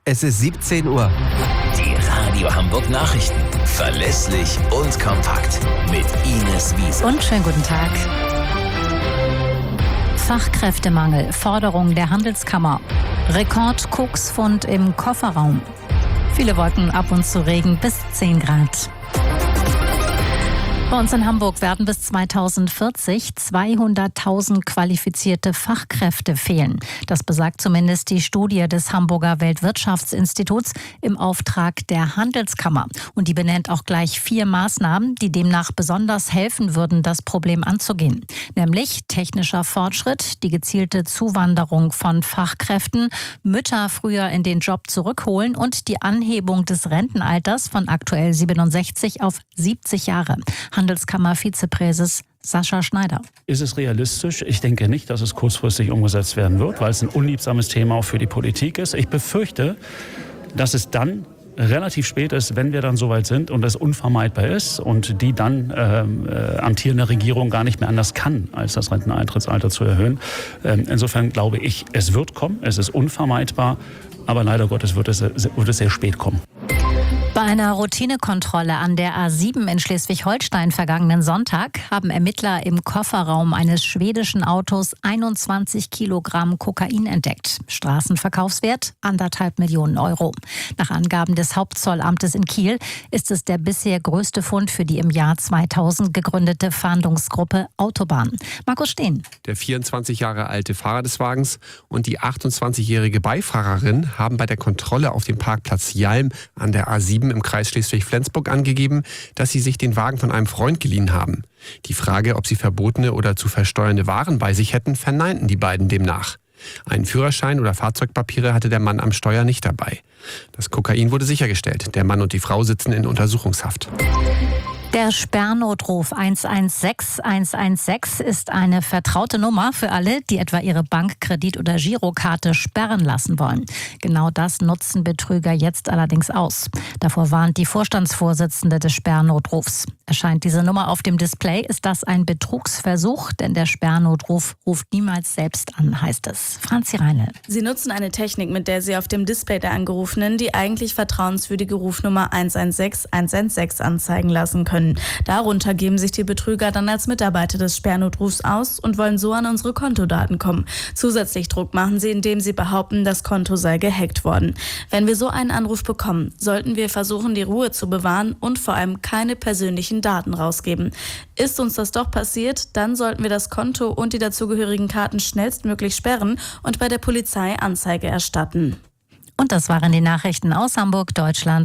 Es ist 17 Uhr. Die Radio Hamburg Nachrichten. Verlässlich und kompakt. Mit Ines Wiese. Und schönen guten Tag. Fachkräftemangel, Forderung der Handelskammer. Rekord-Koksfund im Kofferraum. Viele Wolken, ab und zu Regen, bis 10 Grad. Bei uns in Hamburg werden bis 2040 200.000 qualifizierte Fachkräfte fehlen. Das besagt zumindest die Studie des Hamburger Weltwirtschaftsinstituts im Auftrag der Handelskammer. Und die benennt auch gleich 4 Maßnahmen, die demnach besonders helfen würden, das Problem anzugehen. Nämlich technischer Fortschritt, die gezielte Zuwanderung von Fachkräften, Mütter früher in den Job zurückholen und die Anhebung des Rentenalters von aktuell 67 auf 70 Jahre. Handelskammer-Vizepräses Sascha Schneider. Ist es realistisch? Ich denke nicht, dass es kurzfristig umgesetzt werden wird, weil es ein unliebsames Thema auch für die Politik ist. Ich befürchte, dass es dann relativ spät ist, wenn wir dann soweit sind und es unvermeidbar ist und die dann amtierende Regierung gar nicht mehr anders kann, als das Renteneintrittsalter zu erhöhen. Insofern glaube ich, es wird kommen, es ist unvermeidbar, aber leider Gottes wird es sehr spät kommen. Bei einer Routinekontrolle an der A7 in Schleswig-Holstein vergangenen Sonntag haben Ermittler im Kofferraum eines schwedischen Autos 21 Kilogramm Kokain entdeckt. Straßenverkaufswert 1,5 Millionen Euro. Nach Angaben des Hauptzollamtes in Kiel ist es der bisher größte Fund für die im Jahr 2000 gegründete Fahndungsgruppe Autobahn. Markus Steen. Der 24 Jahre alte Fahrer des Wagens und die 28-jährige Beifahrerin haben bei der Kontrolle auf dem Parkplatz Jalm an der A7 im Kreis Schleswig-Flensburg angegeben, dass sie sich den Wagen von einem Freund geliehen haben. Die Frage, ob sie verbotene oder zu versteuernde Waren bei sich hätten, verneinten die beiden demnach. Einen Führerschein oder Fahrzeugpapiere hatte der Mann am Steuer nicht dabei. Das Kokain wurde sichergestellt. Der Mann und die Frau sitzen in Untersuchungshaft. Der Sperrnotruf 116 116 ist eine vertraute Nummer für alle, die etwa ihre Bank-, Kredit- oder Girokarte sperren lassen wollen. Genau das nutzen Betrüger jetzt allerdings aus. Davor warnt die Vorstandsvorsitzende des Sperrnotrufs. Erscheint diese Nummer auf dem Display, ist das ein Betrugsversuch, denn der Sperrnotruf ruft niemals selbst an, heißt es. Franzi Reinl. Sie nutzen eine Technik, mit der sie auf dem Display der Angerufenen die eigentlich vertrauenswürdige Rufnummer 116 116 anzeigen lassen können. Darunter geben sich die Betrüger dann als Mitarbeiter des Sperrnotrufs aus und wollen so an unsere Kontodaten kommen. Zusätzlich Druck machen sie, indem sie behaupten, das Konto sei gehackt worden. Wenn wir so einen Anruf bekommen, sollten wir versuchen, die Ruhe zu bewahren und vor allem keine persönlichen Daten rausgeben. Ist uns das doch passiert, dann sollten wir das Konto und die dazugehörigen Karten schnellstmöglich sperren und bei der Polizei Anzeige erstatten. Und das waren die Nachrichten aus Hamburg, Deutschland